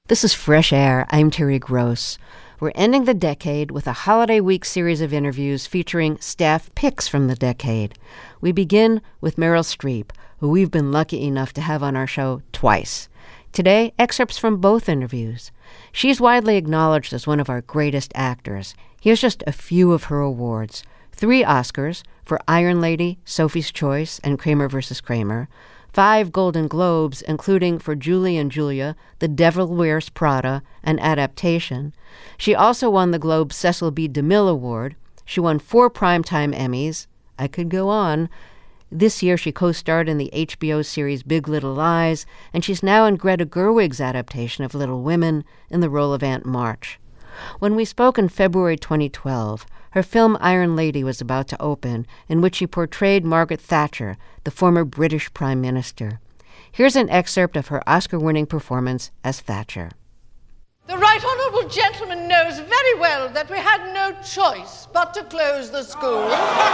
This is Fresh Air. I'm Terry Gross. We're ending the decade with a holiday week series of interviews featuring staff picks from the decade. We begin with Meryl Streep, who we've been lucky enough to have on our show twice. Today, excerpts from both interviews. She's widely acknowledged as one of our greatest actors. Here's just a few of her awards. 3 Oscars for Iron Lady, Sophie's Choice, and Kramer vs. Kramer. 5 Golden Globes, including for Julie and Julia, The Devil Wears Prada, and Adaptation. She also won the Globe's Cecil B. DeMille Award. She won 4 Primetime Emmys. I could go on. This year she co-starred in the HBO series Big Little Lies, and she's now in Greta Gerwig's adaptation of Little Women in the role of Aunt March. When we spoke in February 2012, her film Iron Lady was about to open, in which she portrayed Margaret Thatcher, the former British Prime Minister. Here's an excerpt of her Oscar-winning performance as Thatcher. The Right Honourable Gentleman knows very well that we had no choice but to close the school.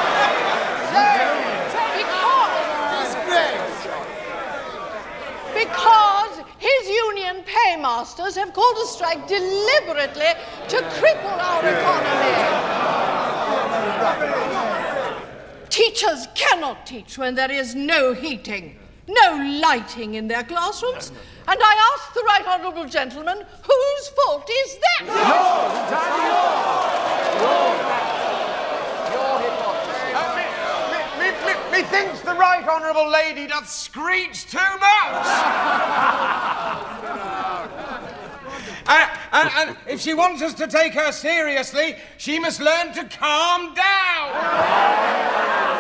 Because his union paymasters have called a strike deliberately to cripple our economy. Teachers cannot teach when there is no heating, no lighting in their classrooms. And I ask the Right Honourable Gentleman, whose fault is that? Methinks the Right Honourable Lady doth screech too much. And if she wants us to take her seriously, she must learn to calm down.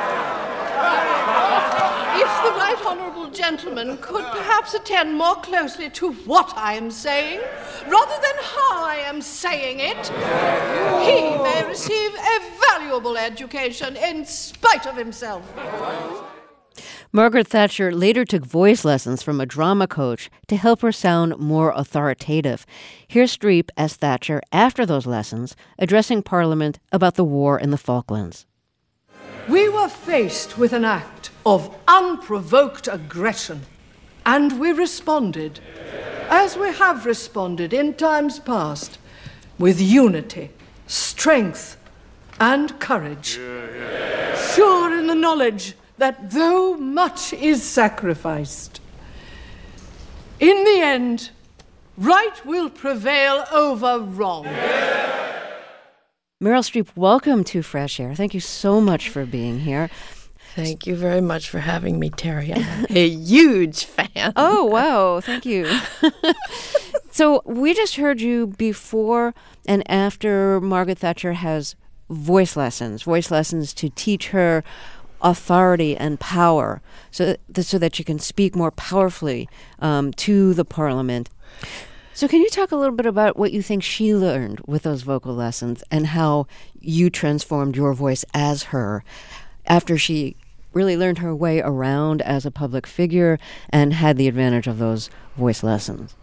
If the Right Honourable Gentleman could perhaps attend more closely to what I am saying, rather than how I am saying it, he may receive a valuable education in spite of himself. Margaret Thatcher later took voice lessons from a drama coach to help her sound more authoritative. Here's Streep as Thatcher after those lessons, addressing Parliament about the war in the Falklands. We were faced with an act of unprovoked aggression, and we responded, as we have responded in times past, with unity, strength, and courage. Sure in the knowledge that though much is sacrificed, in the end, right will prevail over wrong. Meryl Streep, welcome to Fresh Air. Thank you so much for being here. Thank you very much for having me, Terry. I'm a huge fan. Oh, wow. Thank you. So we just heard you before and after Margaret Thatcher has voice lessons to teach her authority and power so that she can speak more powerfully to the Parliament. So can you talk a little bit about what you think she learned with those vocal lessons and how you transformed your voice as her after she really learned her way around as a public figure and had the advantage of those voice lessons?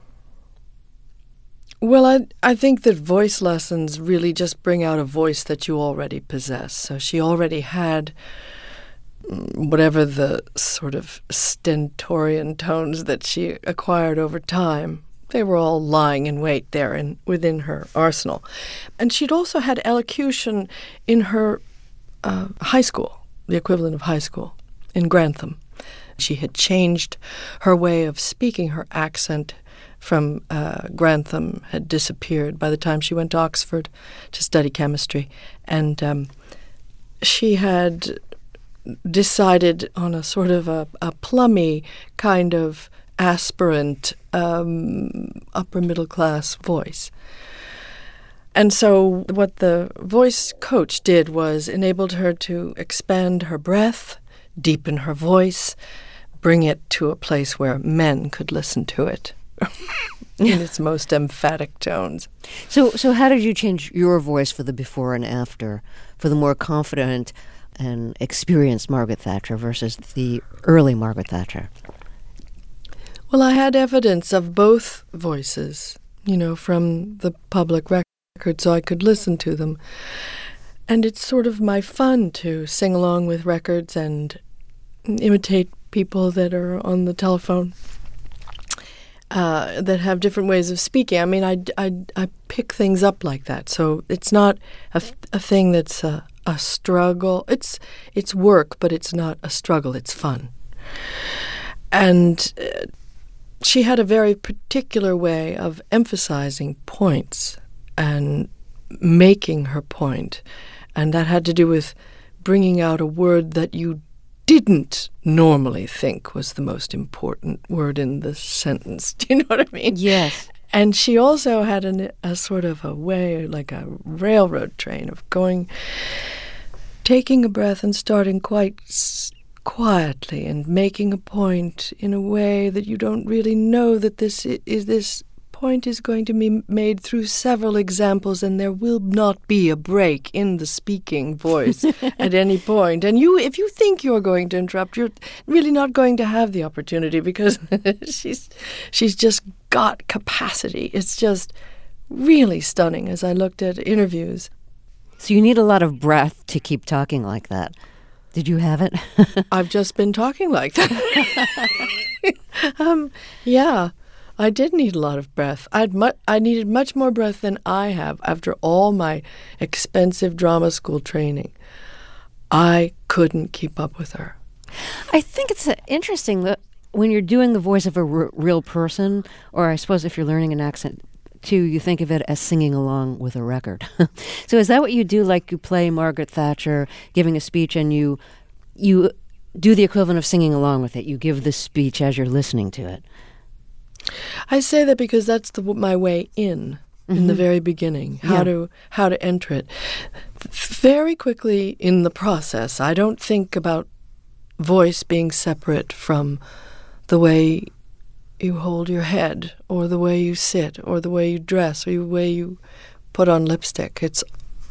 Well, I think that voice lessons really just bring out a voice that you already possess. So she already had whatever the sort of stentorian tones that she acquired over time. They were all lying in wait there within her arsenal. And she'd also had elocution in her high school, the equivalent of high school, in Grantham. She had changed her way of speaking. Her accent from Grantham had disappeared by the time she went to Oxford to study chemistry. And she had decided on a sort of a plummy kind of aspirant upper middle class voice. And so what the voice coach did was enabled her to expand her breath, deepen her voice, bring it to a place where men could listen to it in its most emphatic tones. So how did you change your voice for the before and after, for the more confident and experienced Margaret Thatcher versus the early Margaret Thatcher? Well, I had evidence of both voices, from the public record, so I could listen to them. And it's sort of my fun to sing along with records and imitate people that are on the telephone. that have different ways of speaking. I mean, I pick things up like that. So it's not a thing that's a struggle. It's work, but it's not a struggle. It's fun. And she had a very particular way of emphasizing points and making her point. And that had to do with bringing out a word that you didn't normally think was the most important word in the sentence. Do you know what I mean? Yes. And she also had a sort of a way, like a railroad train, of taking a breath and starting quite quietly and making a point in a way that you don't really know that this point is going to be made through several examples, and there will not be a break in the speaking voice at any point. And if you think you're going to interrupt, you're really not going to have the opportunity, because she's just got capacity. It's just really stunning as I looked at interviews. So you need a lot of breath to keep talking like that. Did you have it? I've just been talking like that. Yeah. I did need a lot of breath. I needed much more breath than I have after all my expensive drama school training. I couldn't keep up with her. I think it's interesting that when you're doing the voice of a real person, or I suppose if you're learning an accent too, you think of it as singing along with a record. So is that what you do? Like you play Margaret Thatcher giving a speech, and you do the equivalent of singing along with it. You give the speech as you're listening to it. I say that because that's my way in the very beginning, how to enter it. Very quickly in the process, I don't think about voice being separate from the way you hold your head, or the way you sit, or the way you dress, or the way you put on lipstick. It's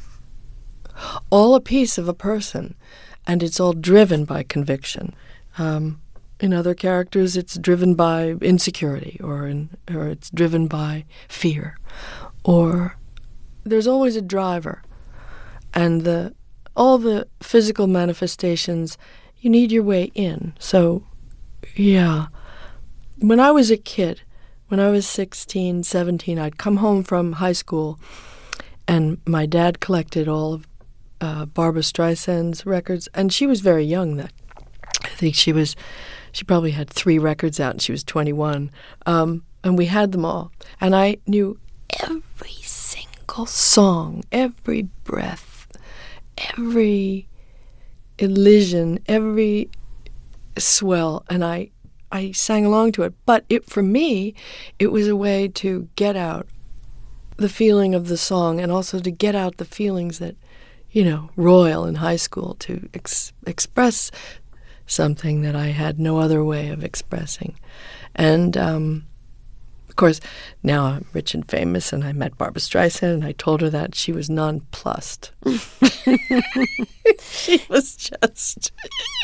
all a piece of a person, and it's all driven by conviction. In other characters, it's driven by insecurity, or it's driven by fear, or there's always a driver. And all the physical manifestations, you need your way in. So, yeah. When I was a kid, when I was 16, 17, I'd come home from high school, and my dad collected all of Barbra Streisand's records, and she was very young then. I think she probably had 3 records out, and she was 21. And we had them all. And I knew every single song, every breath, every elision, every swell. And I sang along to it. But for me, it was a way to get out the feeling of the song, and also to get out the feelings that, Royal in high school, to express something that I had no other way of expressing. And, of course, now I'm rich and famous, and I met Barbra Streisand, and I told her that. She was nonplussed. She was just...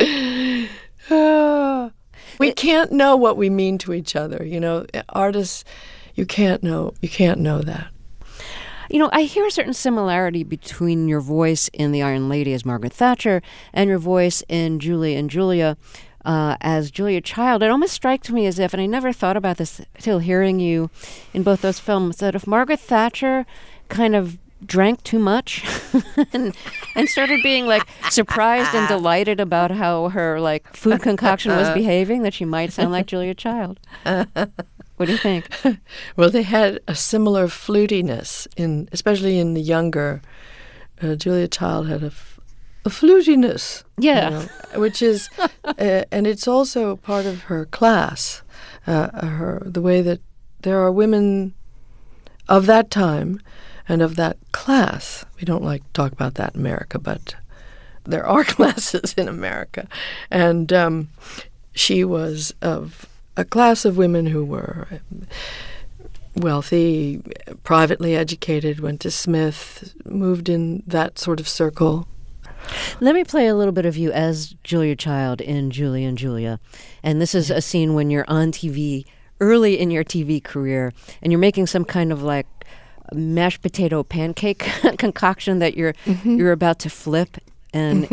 we can't know what we mean to each other. Artists, you can't know that. I hear a certain similarity between your voice in The Iron Lady as Margaret Thatcher and your voice in Julie and Julia as Julia Child. It almost strikes me as if, and I never thought about this till hearing you in both those films, that if Margaret Thatcher kind of drank too much and started being surprised and delighted about how her food concoction was behaving, that she might sound like Julia Child. What do you think? Well, they had a similar flutiness, especially in the younger. Julia Child had a flutiness. Yeah. Which is, and it's also part of her class, the way that there are women of that time and of that class. We don't like to talk about that in America, but there are classes in America. And she was of a class of women who were wealthy, privately educated, went to Smith, moved in that sort of circle. Let me play a little bit of you as Julia Child in Julie and Julia. And this is a scene when you're on TV, early in your TV career, and you're making some kind of mashed potato pancake concoction that you're about to flip. and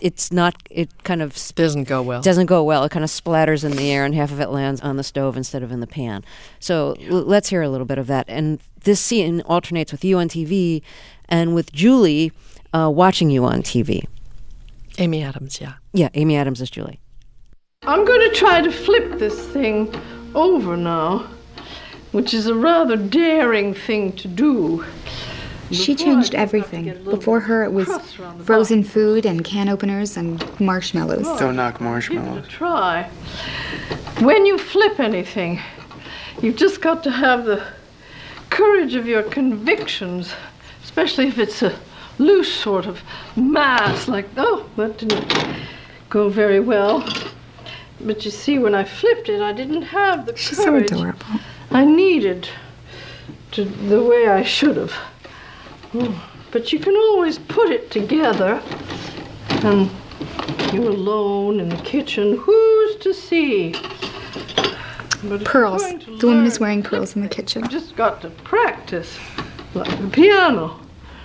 it kind of Doesn't go well. doesn't go well. It kind of splatters in the air, and half of it lands on the stove instead of in the pan. So let's hear a little bit of that. And this scene alternates with you on TV and with Julie watching you on TV. Amy Adams, yeah. Yeah, Amy Adams is Julie. I'm going to try to flip this thing over now, which is a rather daring thing to do. She changed everything. Before her, it was frozen food and can openers and marshmallows. Don't knock Give it a marshmallows. try. When you flip anything, you've just got to have the courage of your convictions, especially if it's a loose sort of mass, like, oh, that didn't go very well. But you see, when I flipped it, I didn't have the She's so courage adorable. I needed to the way I should have. But you can always put it together, and you're alone in the kitchen. Who's to see? But if you're Pearls. going to The woman is learn, wearing pearls in the kitchen. you've just got to practice, like the piano.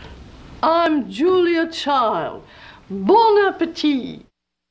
I'm Julia Child. Bon appetit.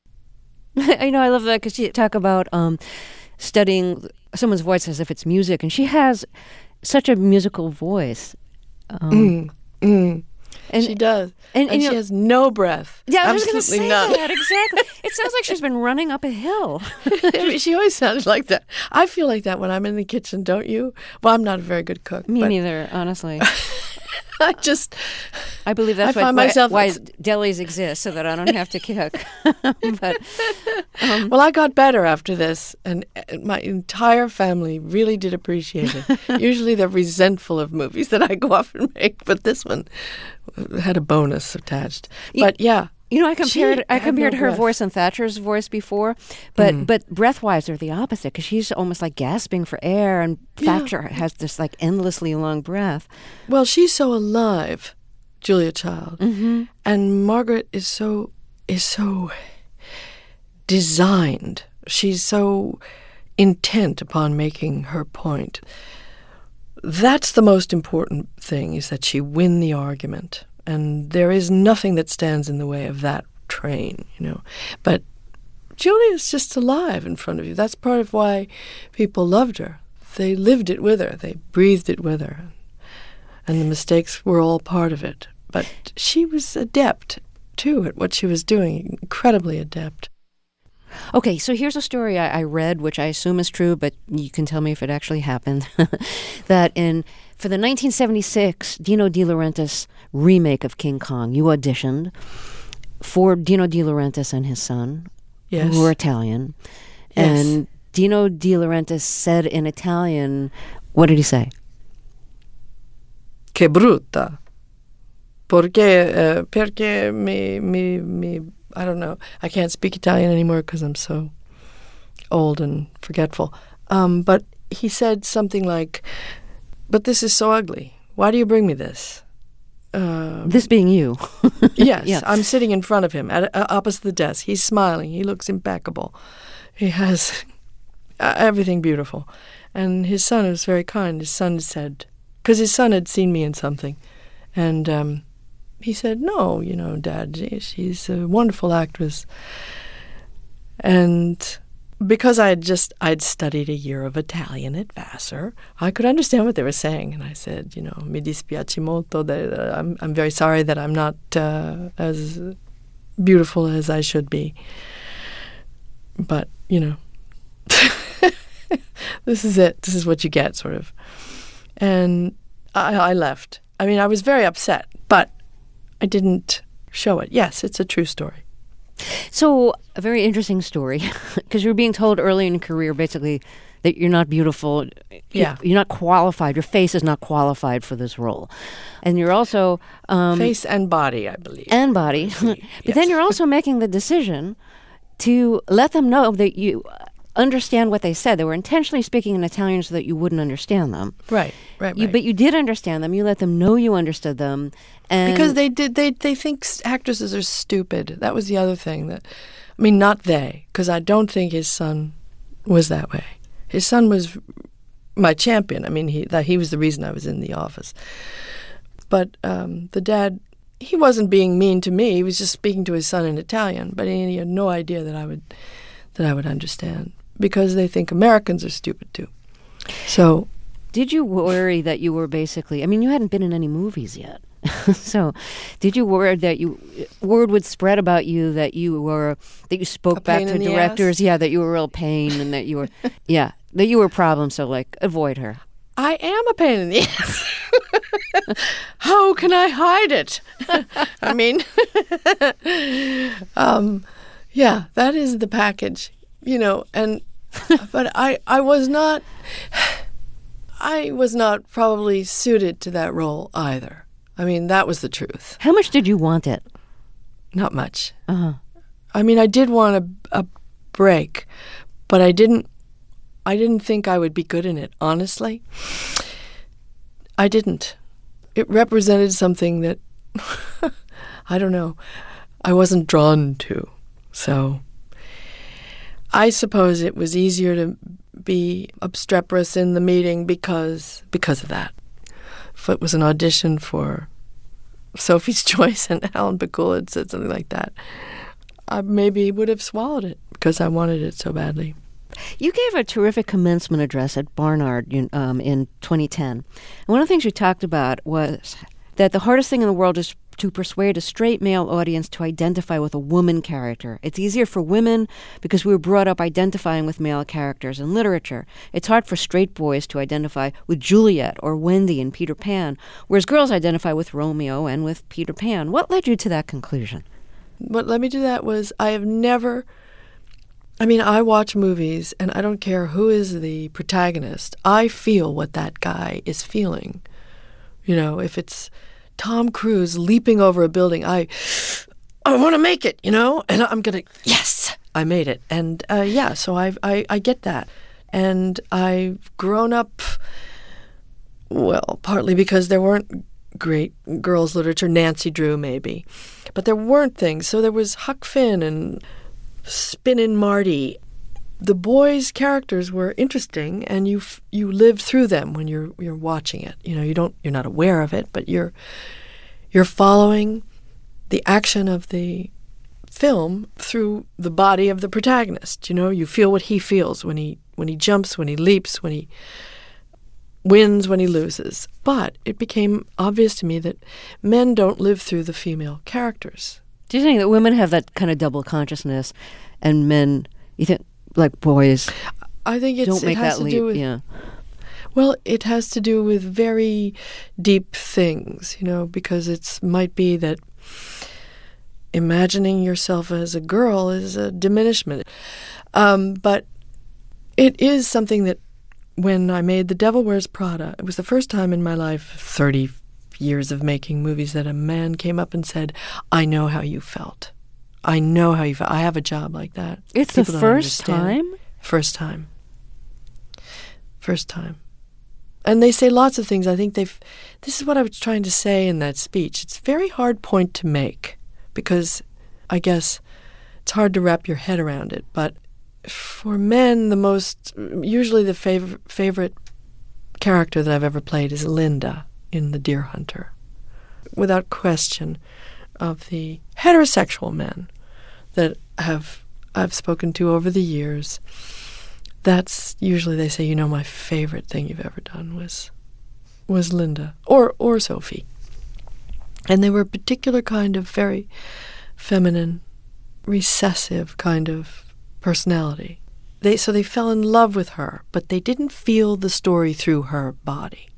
I know, I love that because you talk about studying someone's voice as if it's music, and she has such a musical voice. And, She does. and And you she know- has no breath. Yeah, I was going to Absolutely say none. that, exactly. It sounds like she's been running up a hill. I mean, she always sounded like that. I feel like that when I'm in the kitchen, don't you? Well, I'm not a very good cook. Me but neither, honestly. I just, I believe that's I find myself- why delis exist, so that I don't have to cook. But well, I got better after this, and my entire family really did appreciate it. Usually they're resentful of movies that I go off and make, but this one had a bonus attached. But yeah. you know, I compared had no her breath. voice and Thatcher's voice before, but breath-wise, they're the opposite because she's almost like gasping for air, and Thatcher has this like endlessly long breath. Well, she's so alive, Julia Child, and Margaret is so designed. She's so intent upon making her point. That's the most important thing, is that she win the argument, and there is nothing that stands in the way of that train, you know. But Julia's just alive in front of you. That's part of why people loved her. They lived it with her. They breathed it with her. And the mistakes were all part of it. But she was adept, too, at what she was doing, incredibly adept. Okay, so here's a story I read, which I assume is true, but you can tell me if it actually happened. That for the 1976 Dino De Laurentiis remake of King Kong, you auditioned for Dino De Laurentiis and his son, Yes. who were Italian. Yes. And Dino De Laurentiis said in Italian, what did he say? Che brutta. Perché I don't know. I can't speak Italian anymore because I'm so old and forgetful. But he said something like, but this is so ugly. Why do you bring me this? This being you. Yes, Yeah. I'm sitting in front of him, opposite the desk. He's smiling. He looks impeccable. He has everything beautiful. And his son was very kind. His son said, because his son had seen me in something, and he said, no, you know, Dad, she's a wonderful actress. And because I'd studied a year of Italian at Vassar, I could understand what they were saying. And I said, you know, mi dispiace molto, I'm very sorry that I'm not as beautiful as I should be. But, you know, this is it. This is what you get, sort of. And I left. I mean, I was very upset, but I didn't show it. Yes, it's a true story. So, a very interesting story, because you were being told early in your career, basically, that you're not beautiful. Yeah. You're not qualified. Your face is not qualified for this role. And you're also... Face and body, I believe. and body. But Yes. then you're also making the decision to let them know that you understand what they said. They were intentionally speaking in Italian so that you wouldn't understand them. Right. But you did understand them. You let them know you understood them. And Because they think actresses are stupid. That was the other thing. Not they, because I don't think his son was that way. His son was my champion. I mean, he was the reason I was in the office. But the dad he wasn't being mean to me. He was just speaking to his son in Italian, but he had no idea that I would understand, because they think Americans are stupid too. So, did you worry that you were basically, I mean, you hadn't been in any movies yet. So, did you worry that word would spread about you that you spoke back to directors? Yeah, that you were a real pain and that you were, that you were a problem. So, like, avoid her. I am a pain in the ass. How can I hide it? I mean, that is the package, but I was not probably suited to that role either. I mean, that was the truth. How much did you want it? Not much. Uh-huh. I mean, I did want a break, but I didn't think I would be good in it, honestly. I didn't. It represented something that, I don't know, I wasn't drawn to. So I suppose it was easier to be obstreperous in the meeting because of that. If it was an audition for Sophie's Choice and Alan Bacall had said something like that, I maybe would have swallowed it because I wanted it so badly. You gave a terrific commencement address at Barnard in 2010. And one of the things you talked about was that the hardest thing in the world is to persuade a straight male audience to identify with a woman character. It's easier for women because we were brought up identifying with male characters in literature. It's hard for straight boys to identify with Juliet or Wendy in Peter Pan, whereas girls identify with Romeo and with Peter Pan. What led you to that conclusion? What led me to that was I watch movies and I don't care who is the protagonist. I feel what that guy is feeling. If it's Tom Cruise leaping over a building, I want to make it, and I'm going to, yes, I made it. And so I get that. And I've grown up, well, partly because there weren't great girls' literature, Nancy Drew maybe, but there weren't things. So there was Huck Finn and Spinnin' Marty. The boys' characters were interesting, and you live through them when you're watching it. You're not aware of it, but you're following the action of the film through the body of the protagonist. You feel what he feels when he jumps, when he leaps, when he wins, when he loses. But it became obvious to me that men don't live through the female characters. Do you think that women have that kind of double consciousness, and men, you think, like boys, I think don't make that leap? Well, it has to do with very deep things, because it might be that imagining yourself as a girl is a diminishment. But it is something that when I made The Devil Wears Prada, it was the first time in my life, 30 years of making movies, that a man came up and said, I know how you felt. I know how you felt. I have a job like that. It's the first time? First time. First time. And they say lots of things. I think this is what I was trying to say in that speech. It's a very hard point to make because I guess it's hard to wrap your head around it. But for men, usually the favorite character that I've ever played is Linda in The Deer Hunter. Without question, of the heterosexual men that I've spoken to over the years, that's usually they say, my favorite thing you've ever done was Linda or Sophie. And they were a particular kind of very feminine, recessive kind of personality. So they fell in love with her, but they didn't feel the story through her body.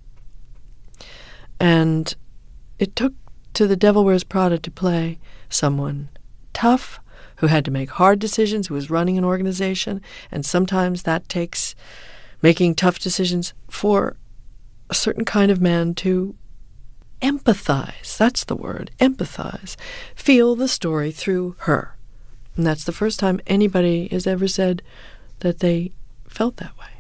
And it took to The Devil Wears Prada to play someone tough, who had to make hard decisions, who was running an organization, and sometimes that takes making tough decisions for a certain kind of man to empathize. That's the word, empathize. Feel the story through her. And that's the first time anybody has ever said that they felt that way.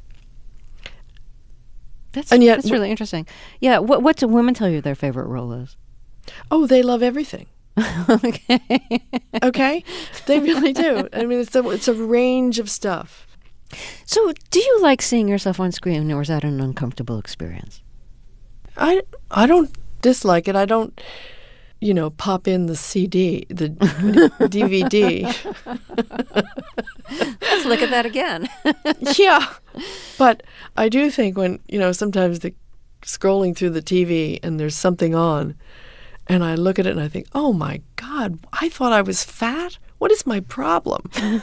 That's really interesting. Yeah, what do women tell you their favorite role is? Oh, they love everything. Okay. Okay? They really do. I mean, it's a range of stuff. So, do you like seeing yourself on screen, or is that an uncomfortable experience? I don't dislike it. I don't pop in the CD, the DVD. Let's look at that again. Yeah. But I do think when, sometimes scrolling through the TV and there's something on, and I look at it and I think, oh my God, I thought I was fat? What is my problem?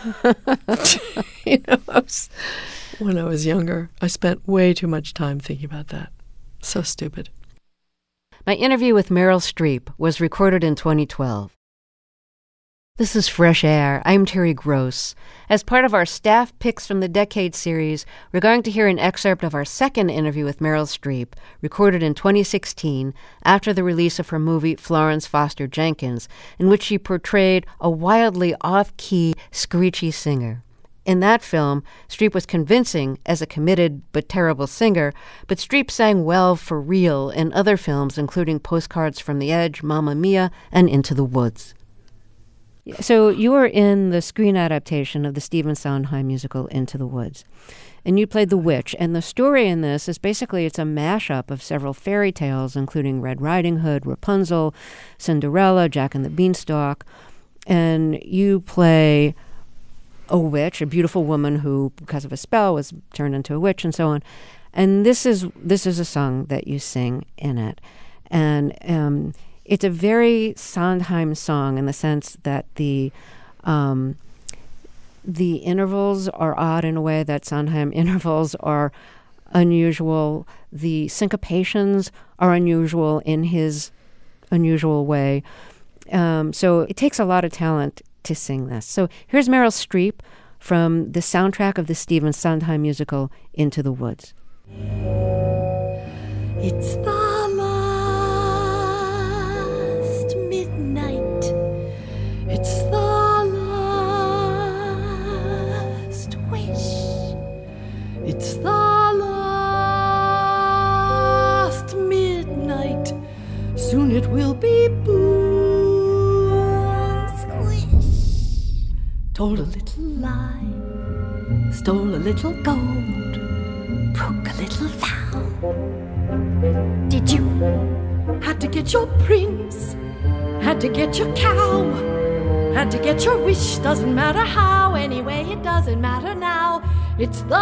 When I was younger, I spent way too much time thinking about that. So stupid. My interview with Meryl Streep was recorded in 2012. This is Fresh Air. I'm Terry Gross. As part of our Staff Picks from the Decade series, we're going to hear an excerpt of our second interview with Meryl Streep, recorded in 2016 after the release of her movie Florence Foster Jenkins, in which she portrayed a wildly off-key, screechy singer. In that film, Streep was convincing as a committed but terrible singer, but Streep sang well for real in other films, including Postcards from the Edge, Mamma Mia, and Into the Woods. So you were in the screen adaptation of the Stephen Sondheim musical Into the Woods, and you played the witch. And the story in this is basically it's a mashup of several fairy tales, including Red Riding Hood, Rapunzel, Cinderella, Jack and the Beanstalk. And you play a witch, a beautiful woman who, because of a spell, was turned into a witch and so on. And this is a song that you sing in it. And it's a very Sondheim song in the sense that the intervals are odd in a way that Sondheim intervals are unusual. The syncopations are unusual in his unusual way. So it takes a lot of talent to sing this. So here's Meryl Streep from the soundtrack of the Stephen Sondheim musical Into the Woods. It's the It's the last wish. It's the last midnight. Soon it will be boom, squish. Told a little lie, stole a little gold, broke a little vow. Did you? Had to get your prince, had to get your cow. Had to get your wish, doesn't matter how. Anyway, it doesn't matter now. It's the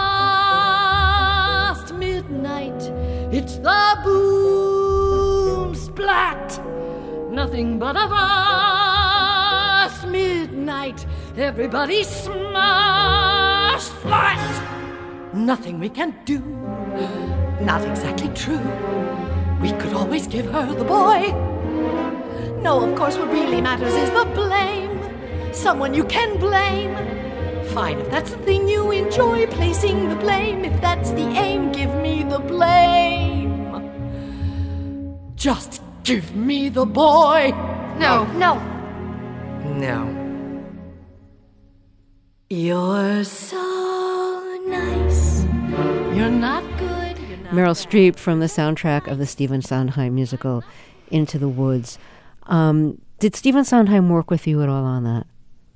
last midnight. It's the boom splat. Nothing but a vast midnight. Everybody smashed flat. Nothing we can do. Not exactly true. We could always give her the boy. No, of course, what really matters is the blame. Someone you can blame. Fine, if that's the thing you enjoy, placing the blame. If that's the aim, give me the blame. Just give me the boy. No. No. You're so nice. You're not good. You're not Meryl Streep from the soundtrack of the Stephen Sondheim musical Into the Woods. Did Stephen Sondheim work with you at all on that?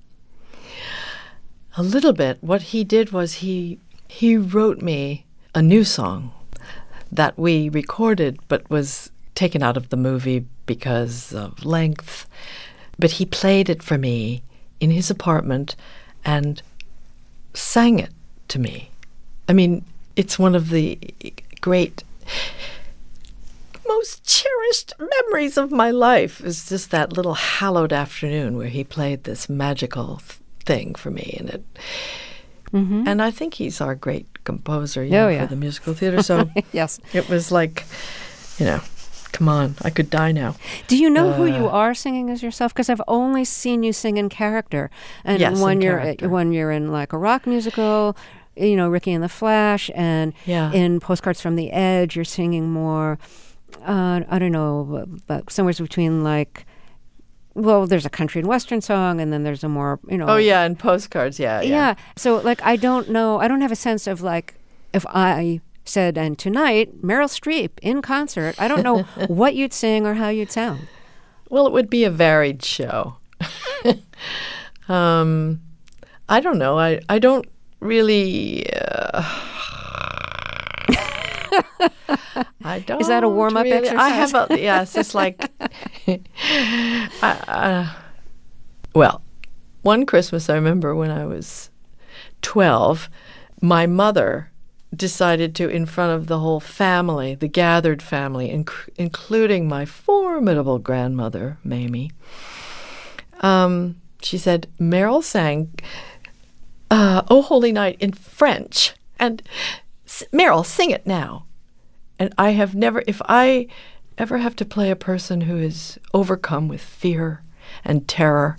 A little bit. What he did was he wrote me a new song that we recorded but was taken out of the movie because of length. But he played it for me in his apartment and sang it to me. I mean, it's one of the great, most cherished memories of my life is just that little hallowed afternoon where he played this magical thing for me. And it, and I think he's our great composer for the musical theater. So yes, it was like, come on, I could die now. Do you know who you are singing as yourself? Because I've only seen you sing in character. And yes, when you're in like a rock musical, Ricky and the Flash, and in Postcards from the Edge, you're singing more. I don't know, but somewhere between there's a country and western song, and then there's a more, Oh yeah, and Postcards, yeah. So I don't know. I don't have a sense of if I said, and tonight Meryl Streep in concert. I don't know what you'd sing or how you'd sound. Well, it would be a varied show. I don't know. I don't really. I don't. Is that a warm-up really, exercise? I have a, yes, it's like, well, one Christmas I remember when I was 12, my mother decided to, in front of the whole family, the gathered family, including my formidable grandmother, Mamie, she said, Meryl sang O Holy Night in French. And Meryl, sing it now. And I have never, if I ever have to play a person who is overcome with fear and terror,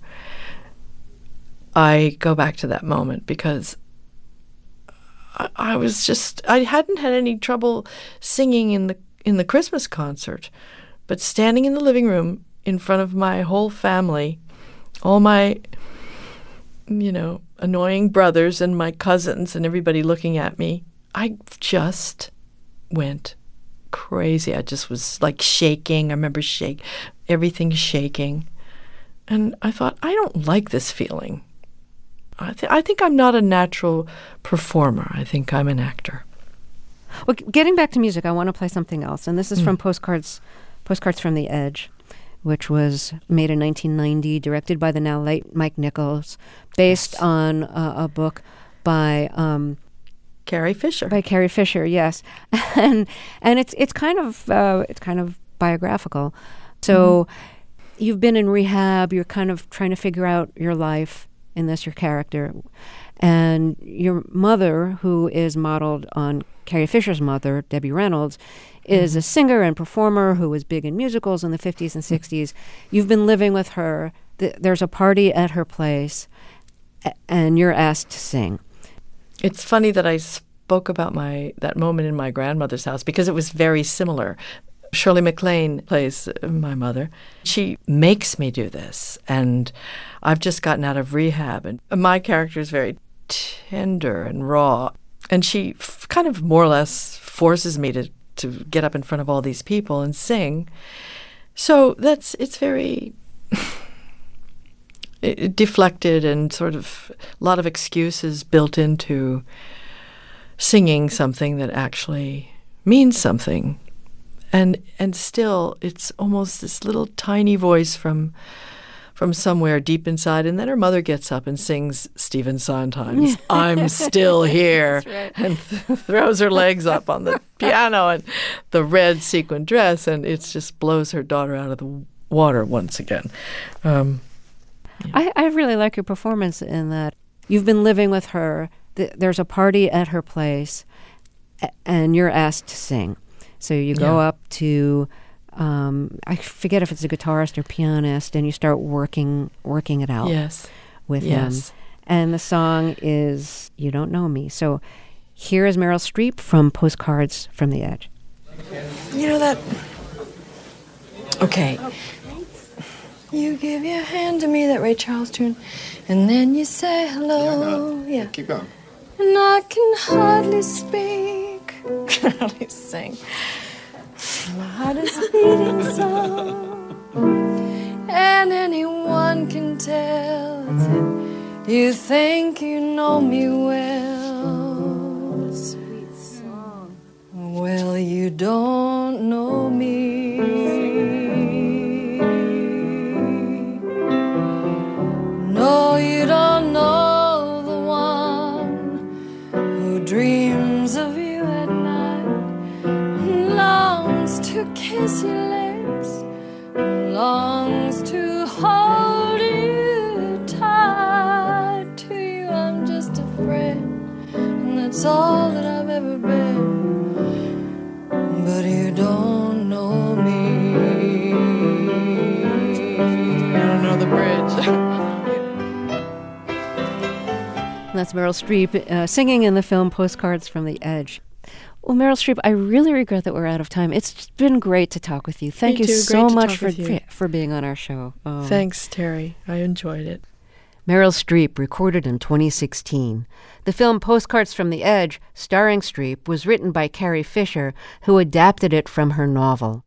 I go back to that moment because I was just, I hadn't had any trouble singing in the Christmas concert, but standing in the living room in front of my whole family, all my, annoying brothers and my cousins and everybody looking at me, I just went crazy. I just was like shaking. I remember everything shaking. And I thought, I don't like this feeling. I think I'm not a natural performer. I think I'm an actor. Well, getting back to music, I want to play something else. And this is from Postcards from the Edge, which was made in 1990, directed by the now late Mike Nichols, based on a book by Carrie Fisher. By Carrie Fisher, yes, and it's kind of biographical. So you've been in rehab. You're kind of trying to figure out your life in this, your character, and your mother, who is modeled on Carrie Fisher's mother, Debbie Reynolds, is a singer and performer who was big in musicals in the 50s and 60s. You've been living with her. There's a party at her place, and you're asked to sing. It's funny that I spoke about that moment in my grandmother's house because it was very similar. Shirley MacLaine plays my mother. She makes me do this, and I've just gotten out of rehab, and my character is very tender and raw, and she kind of more or less forces me to get up in front of all these people and sing. So it's very deflected and sort of a lot of excuses built into singing something that actually means something. And still, it's almost this little tiny voice from somewhere deep inside. And then her mother gets up and sings Stephen Sondheim's I'm Still Here. Right. And throws her legs up on the piano and the red sequin dress. And it just blows her daughter out of the water once again. I really like your performance in that. You've been living with her. There's a party at her place, and you're asked to sing. So you go up to, I forget if it's a guitarist or pianist, and you start working it out with him. And the song is You Don't Know Me. So here is Meryl Streep from Postcards from the Edge. You know that... Okay. You give your hand to me, that Ray Charles tune, and then you say hello. Yeah. Keep going. And I can hardly speak. Can hardly sing. My heart is beating so, and anyone can tell that you think you know me well. Sweet song. Well, you don't know me. No, you don't know the one who dreams of you at night, longs to kiss your legs, longs to hold you tight. To you I'm just a friend, and that's all that I've ever been. But you don't know me. I don't know the bridge. That's Meryl Streep singing in the film Postcards from the Edge. Well, Meryl Streep, I really regret that we're out of time. It's been great to talk with you. Thank you so much for being on our show. Thanks, Terry. I enjoyed it. Meryl Streep, recorded in 2016. The film Postcards from the Edge, starring Streep, was written by Carrie Fisher, who adapted it from her novel.